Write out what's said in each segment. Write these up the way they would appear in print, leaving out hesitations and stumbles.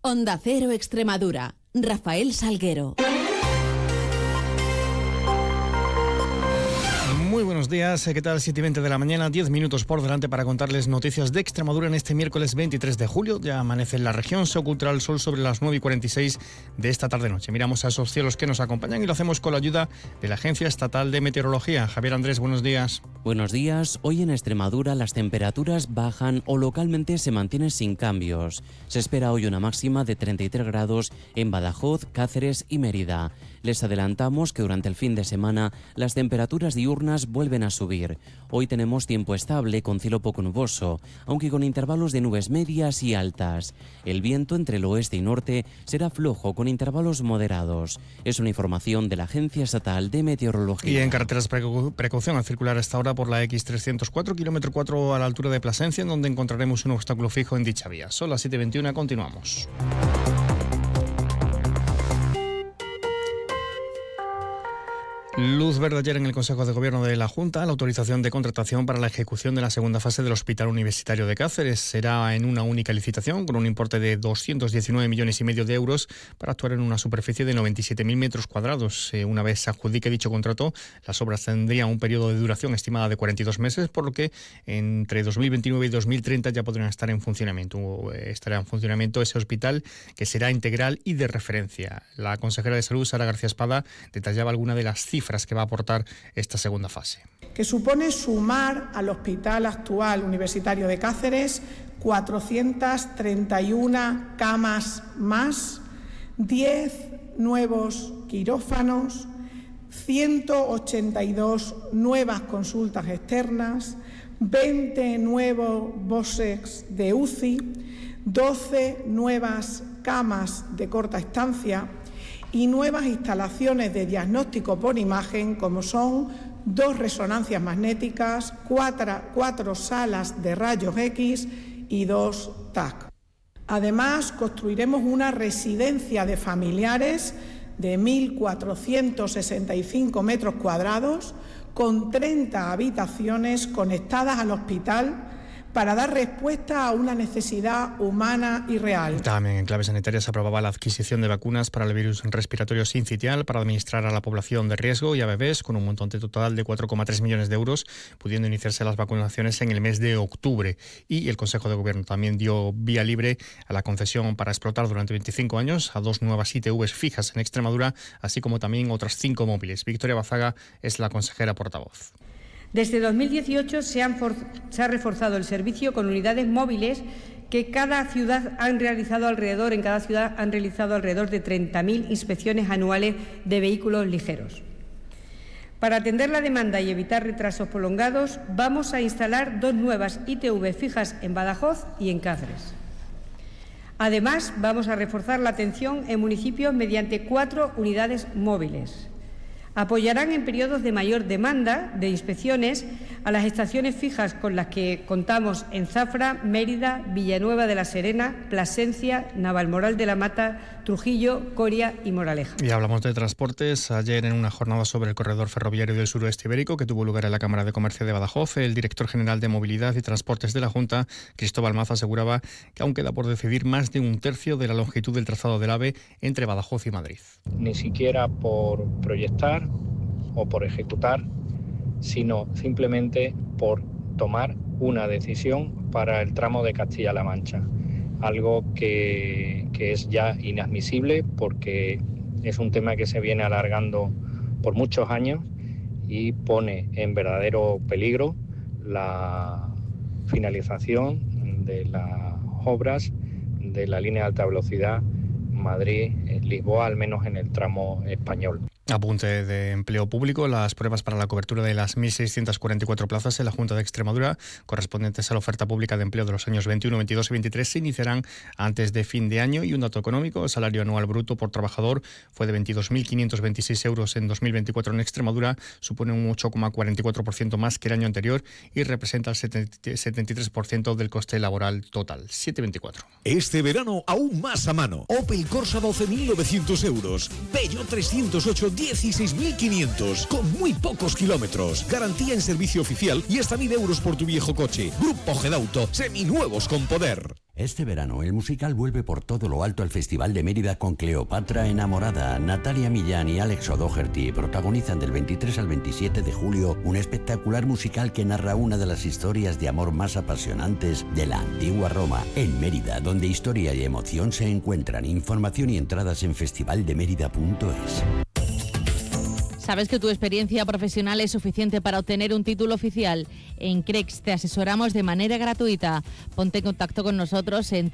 Onda Cero Extremadura. Rafael Salguero. Muy buenos días, ¿qué tal? 7:20 de la mañana, 10 minutos por delante para contarles noticias de Extremadura en este miércoles 23 de julio. Ya amanece en la región, se ocultará el sol sobre las 9:46 de esta tarde-noche. Miramos a esos cielos que nos acompañan y lo hacemos con la ayuda de la Agencia Estatal de Meteorología. Javier Andrés, buenos días. Buenos días. Hoy en Extremadura las temperaturas bajan o localmente se mantienen sin cambios. Se espera hoy una máxima de 33 grados en Badajoz, Cáceres y Mérida. Les adelantamos que durante el fin de semana las temperaturas diurnas vuelven a subir. Hoy tenemos tiempo estable con cielo poco nuboso, aunque con intervalos de nubes medias y altas. El viento entre el oeste y norte será flojo con intervalos moderados. Es una información de la Agencia Estatal de Meteorología. Y en carreteras, precaución al circular a esta hora por la X304, kilómetro 4 a la altura de Plasencia, en donde encontraremos un obstáculo fijo en dicha vía. Son las 7:21, continuamos. Luz verde ayer en el Consejo de Gobierno de la Junta la autorización de contratación para la ejecución de la segunda fase del Hospital Universitario de Cáceres. Será en una única licitación con un importe de 219,5 millones de euros para actuar en una superficie de 97.000 metros cuadrados. Una vez se adjudique dicho contrato, las obras tendrían un periodo de duración estimada de 42 meses, por lo que entre 2029 y 2030 ya podrán estar en funcionamiento. Estará en funcionamiento ese hospital que será integral y de referencia. La consejera de Salud, Sara García Espada, detallaba algunas de las cifras que va a aportar esta segunda fase. Que supone sumar al Hospital Actual Universitario de Cáceres 431 camas más, 10 nuevos quirófanos, 182 nuevas consultas externas, 20 nuevos boxes de UCI, 12 nuevas camas de corta estancia y nuevas instalaciones de diagnóstico por imagen, como son 2 resonancias magnéticas, 4 salas de rayos X y 2 TAC. Además, construiremos una residencia de familiares de 1.465 metros cuadrados con 30 habitaciones conectadas al hospital para dar respuesta a una necesidad humana y real. También en clave sanitaria se aprobaba la adquisición de vacunas para el virus respiratorio sincitial para administrar a la población de riesgo y a bebés con un montante total de 4,3 millones de euros, pudiendo iniciarse las vacunaciones en el mes de octubre. Y el Consejo de Gobierno también dio vía libre a la concesión para explotar durante 25 años a 2 nuevas ITVs fijas en Extremadura, así como también otras 5 móviles. Victoria Bazaga es la consejera portavoz. Desde 2018 se ha reforzado el servicio con unidades móviles que en cada ciudad han realizado alrededor de 30.000 inspecciones anuales de vehículos ligeros. Para atender la demanda y evitar retrasos prolongados, vamos a instalar 2 nuevas ITV fijas en Badajoz y en Cáceres. Además, vamos a reforzar la atención en municipios mediante 4 unidades móviles. Apoyarán en periodos de mayor demanda de inspecciones a las estaciones fijas con las que contamos en Zafra, Mérida, Villanueva de la Serena, Plasencia, Navalmoral de la Mata, Trujillo, Coria y Moraleja. Y hablamos de transportes. Ayer, en una jornada sobre el corredor ferroviario del suroeste ibérico que tuvo lugar en la Cámara de Comercio de Badajoz, el director general de Movilidad y Transportes de la Junta, Cristóbal Maza, aseguraba que aún queda por decidir más de un tercio de la longitud del trazado del AVE entre Badajoz y Madrid. Ni siquiera por proyectar o por ejecutar, sino simplemente por tomar una decisión para el tramo de Castilla-La Mancha, algo que es ya inadmisible porque es un tema que se viene alargando por muchos años y pone en verdadero peligro la finalización de las obras de la línea de alta velocidad Madrid-Lisboa, al menos en el tramo español. Apunte de empleo público. Las pruebas para la cobertura de las 1.644 plazas en la Junta de Extremadura, correspondientes a la oferta pública de empleo de los años 21, 22 y 23, se iniciarán antes de fin de año. Y un dato económico: el salario anual bruto por trabajador fue de 22.526 euros en 2024 en Extremadura, supone un 8,44% más que el año anterior y representa el 73% del coste laboral total. 7,24. Este verano aún más a mano. Opel Corsa 12.900 euros, Peugeot 308 16.500, con muy pocos kilómetros, garantía en servicio oficial y hasta 1.000 euros por tu viejo coche. Grupo Gedauto, seminuevos con poder. Este verano, el musical vuelve por todo lo alto al Festival de Mérida con Cleopatra enamorada. Natalia Millán y Alex O'Doherty protagonizan del 23 al 27 de julio un espectacular musical que narra una de las historias de amor más apasionantes de la antigua Roma. En Mérida, donde historia y emoción se encuentran. Información y entradas en festivaldemérida.es. ¿Sabes que tu experiencia profesional es suficiente para obtener un título oficial? En CREX te asesoramos de manera gratuita. Ponte en contacto con nosotros en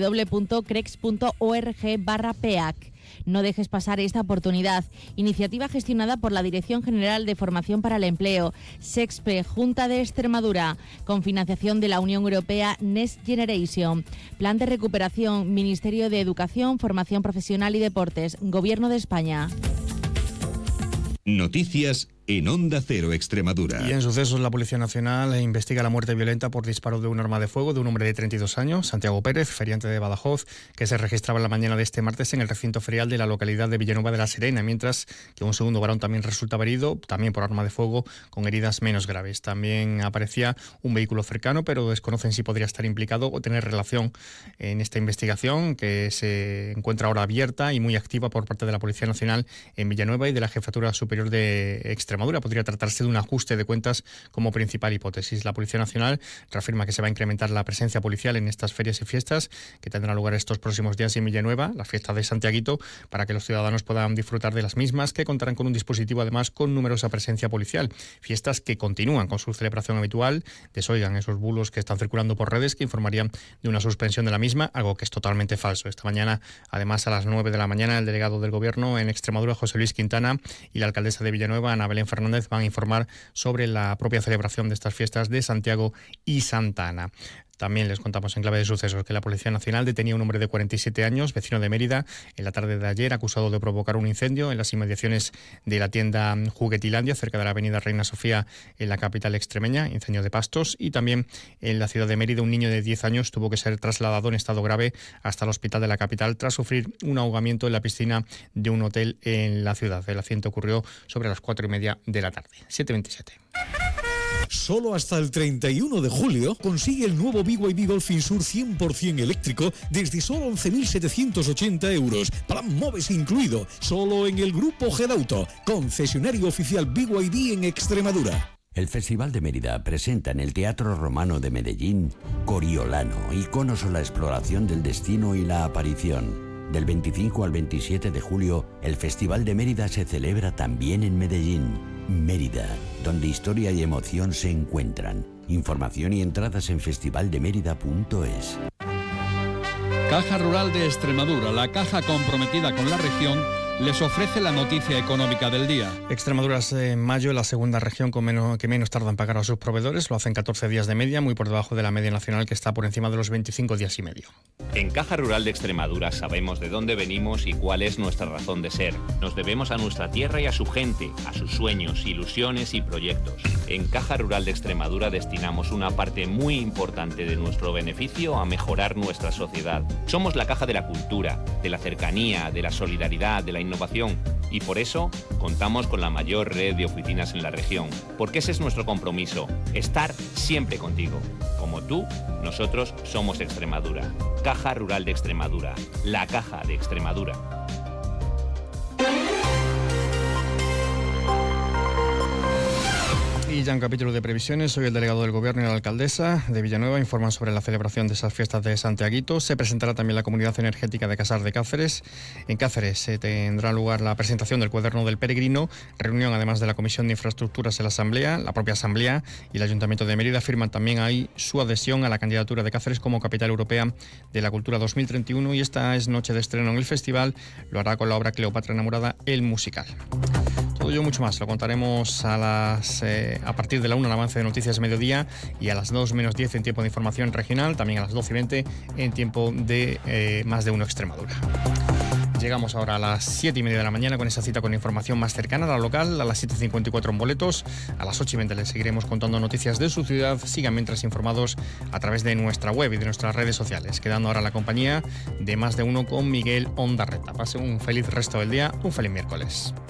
www.crex.org/PEAC. No dejes pasar esta oportunidad. Iniciativa gestionada por la Dirección General de Formación para el Empleo, SEXPE, Junta de Extremadura, con financiación de la Unión Europea Next Generation. Plan de recuperación, Ministerio de Educación, Formación Profesional y Deportes, Gobierno de España. Noticias en Onda Cero Extremadura. Y en sucesos, la Policía Nacional investiga la muerte violenta por disparo de un arma de fuego de un hombre de 32 años, Santiago Pérez, feriante de Badajoz, que se registraba en la mañana de este martes en el recinto ferial de la localidad de Villanueva de la Serena, mientras que un segundo varón también resultaba herido, también por arma de fuego, con heridas menos graves. También aparecía un vehículo cercano, pero desconocen si podría estar implicado o tener relación en esta investigación, que se encuentra ahora abierta y muy activa por parte de la Policía Nacional en Villanueva y de la Jefatura Superior de Extremadura. Podría tratarse de un ajuste de cuentas como principal hipótesis. La Policía Nacional reafirma que se va a incrementar la presencia policial en estas ferias y fiestas que tendrán lugar estos próximos días en Villanueva, las fiestas de Santiaguito, para que los ciudadanos puedan disfrutar de las mismas, que contarán con un dispositivo además con numerosa presencia policial. Fiestas que continúan con su celebración habitual. Desoigan esos bulos que están circulando por redes que informarían de una suspensión de la misma, algo que es totalmente falso. Esta mañana, además, a las 9 de la mañana, el delegado del Gobierno en Extremadura, José Luis Quintana, y la alcaldesa de Villanueva, Ana Belén Fernández, van a informar sobre la propia celebración de estas fiestas de Santiago y Santa Ana. También les contamos en clave de sucesos que la Policía Nacional detenía a un hombre de 47 años, vecino de Mérida, en la tarde de ayer, acusado de provocar un incendio en las inmediaciones de la tienda Juguetilandia, cerca de la avenida Reina Sofía, en la capital extremeña, incendio de pastos. Y también en la ciudad de Mérida, un niño de 10 años tuvo que ser trasladado en estado grave hasta el hospital de la capital tras sufrir un ahogamiento en la piscina de un hotel en la ciudad. El accidente ocurrió sobre las 4:30 de la tarde. 7:27. Solo hasta el 31 de julio consigue el nuevo BYD Dolphin Sur 100% eléctrico desde solo 11.780 euros. Plan MOVES incluido, solo en el Grupo Gedauto, concesionario oficial BYD en Extremadura. El Festival de Mérida presenta en el Teatro Romano de Medellín Coriolano, iconos o la exploración del destino y la aparición. Del 25 al 27 de julio, el Festival de Mérida se celebra también en Medellín. Mérida, donde historia y emoción se encuentran. Información y entradas en festivaldemérida.es. Caja Rural de Extremadura, la caja comprometida con la región, les ofrece la noticia económica del día. Extremadura es en mayo la segunda región que menos tarda en pagar a sus proveedores. Lo hacen 14 días de media, muy por debajo de la media nacional, que está por encima de los 25 días y medio. En Caja Rural de Extremadura sabemos de dónde venimos y cuál es nuestra razón de ser. Nos debemos a nuestra tierra y a su gente, a sus sueños, ilusiones y proyectos. En Caja Rural de Extremadura destinamos una parte muy importante de nuestro beneficio a mejorar nuestra sociedad. Somos la caja de la cultura, de la cercanía, de la solidaridad, de la innovación, y por eso contamos con la mayor red de oficinas en la región, porque ese es nuestro compromiso, estar siempre contigo. Como tú, nosotros somos Extremadura. Caja Rural de Extremadura, la caja de Extremadura. Y ya en capítulo de previsiones, hoy el delegado del Gobierno y la alcaldesa de Villanueva informan sobre la celebración de esas fiestas de Santiaguito. Se presentará también la Comunidad Energética de Casar de Cáceres. En Cáceres tendrá lugar la presentación del Cuaderno del Peregrino, reunión además de la Comisión de Infraestructuras en la Asamblea. La propia Asamblea y el Ayuntamiento de Mérida firman también ahí su adhesión a la candidatura de Cáceres como Capital Europea de la Cultura 2031, y esta es noche de estreno en el festival. Lo hará con la obra Cleopatra enamorada, el musical. Todo ello mucho más lo contaremos a partir de la 1 en avance de Noticias Mediodía, y a las 2 menos 10 en tiempo de información regional, también a las 12:20 en tiempo de Más de Uno Extremadura. Llegamos ahora a las 7:30 de la mañana con esa cita con información más cercana a la local, a las 7:54 en boletos, a las 8:20 les seguiremos contando noticias de su ciudad. Sigan mientras informados a través de nuestra web y de nuestras redes sociales, quedando ahora la compañía de Más de Uno con Miguel Ondarreta. Pasen un feliz resto del día, un feliz miércoles.